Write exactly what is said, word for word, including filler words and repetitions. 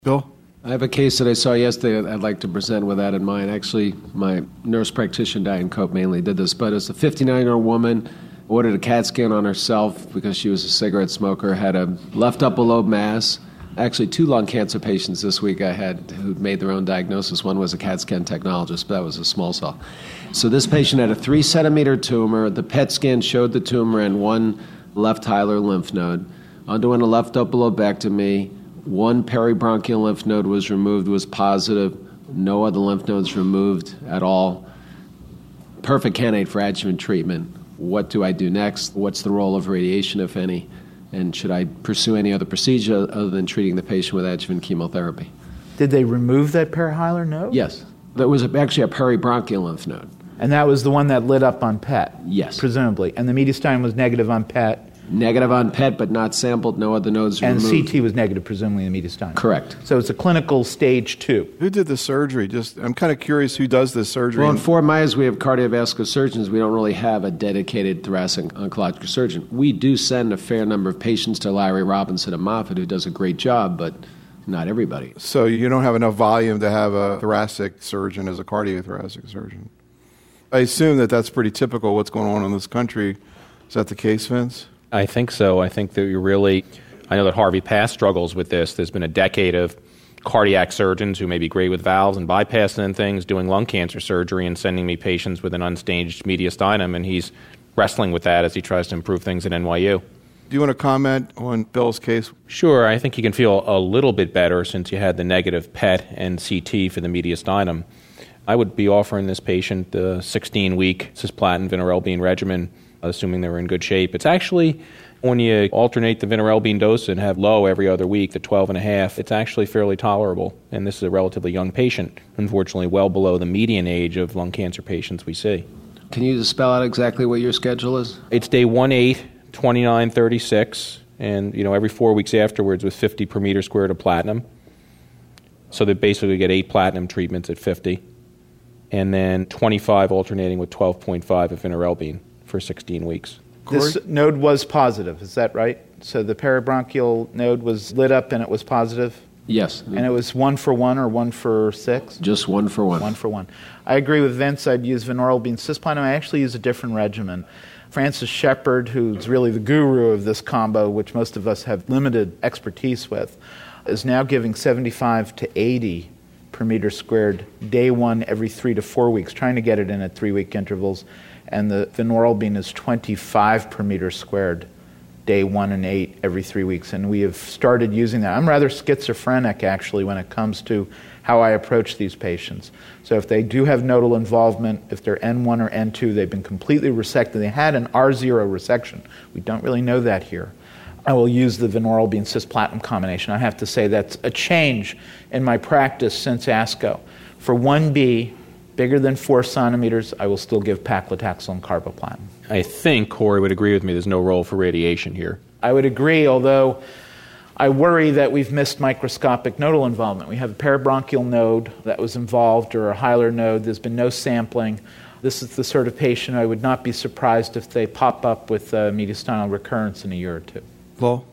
Bill? I have a case that I saw yesterday that I'd like to present with that in mind. Actually, my nurse practitioner, Diane Cope, mainly did this, but it's a fifty-nine-year-old woman, ordered a CAT scan on herself because she was a cigarette smoker, had a left upper lobe mass. Actually, two lung cancer patients this week I had who made their own diagnosis. One was a CAT scan technologist, but that was a small cell. So this patient had a three-centimeter tumor. The P E T scan showed the tumor in one left hilar lymph node. Underwent a left upper lobectomy. One peribronchial lymph node was removed, was positive. No other lymph nodes removed at all. Perfect candidate for adjuvant treatment. What do I do next? What's the role of radiation, if any? And should I pursue any other procedure other than treating the patient with adjuvant chemotherapy? Did they remove that perihilar node? Yes. That was actually a peribronchial lymph node. And that was the one that lit up on P E T? Yes. Presumably. And the mediastinum was negative on P E T? Negative on P E T, but not sampled, no other nodes and removed. And C T was negative, presumably, in the mediastinum. Correct. So it's a clinical stage two. Who did the surgery? Just, I'm kind of curious who does this surgery. Well, in Fort Myers, we have cardiovascular surgeons. We don't really have a dedicated thoracic oncological surgeon. We do send a fair number of patients to Larry Robinson at Moffitt, who does a great job, but not everybody. So you don't have enough volume to have a thoracic surgeon as a cardiothoracic surgeon. I assume that that's pretty typical what's going on in this country. Is that the case, Vince? I think so. I think that you really, I know that Harvey Pass struggles with this. There's been a decade of cardiac surgeons who may be great with valves and bypassing and things, doing lung cancer surgery and sending me patients with an unstaged mediastinum, and he's wrestling with that as he tries to improve things at N Y U. Do you want to comment on Bill's case? Sure. I think you can feel a little bit better since you had the negative P E T and C T for the mediastinum. I would be offering this patient the sixteen-week cisplatin vinorelbine regimen, assuming they were in good shape. It's actually, when you alternate the vinorelbine dose and have low every other week, the twelve and a half, it's actually fairly tolerable. And this is a relatively young patient, unfortunately well below the median age of lung cancer patients we see. Can you just spell out exactly what your schedule is? It's day one eight, twenty-nine thirty-six, and you know every four weeks afterwards with fifty per meter squared of platinum. So they basically get eight platinum treatments at fifty, and then twenty-five alternating with twelve point five of vinorelbine for sixteen weeks. This node was positive, is that right? So the peribronchial node was lit up and it was positive? Yes. And it was one for one or one for six? Just one for one. One for one. I agree with Vince. I'd use vinorelbine cisplatin. I actually use a different regimen. Francis Shepard, who's really the guru of this combo, which most of us have limited expertise with, is now giving seventy-five to eighty per meter squared day one every three to four weeks, trying to get it in at three-week intervals. And the vinorelbine is twenty-five per meter squared, day one and eight every three weeks. And we have started using that. I'm rather schizophrenic, actually, when it comes to how I approach these patients. So if they do have nodal involvement, if they're N one or N two, they've been completely resected. They had an R zero resection. We don't really know that here. I will use the vinorelbine cisplatin combination. I have to say that's a change in my practice since ASCO. For one B, bigger than four centimeters, I will still give paclitaxel and carboplatin. I think Corey would agree with me there's no role for radiation here. I would agree, although I worry that we've missed microscopic nodal involvement. We have a peribronchial node that was involved or a hilar node. There's been no sampling. This is the sort of patient I would not be surprised if they pop up with uh, mediastinal recurrence in a year or two. Well,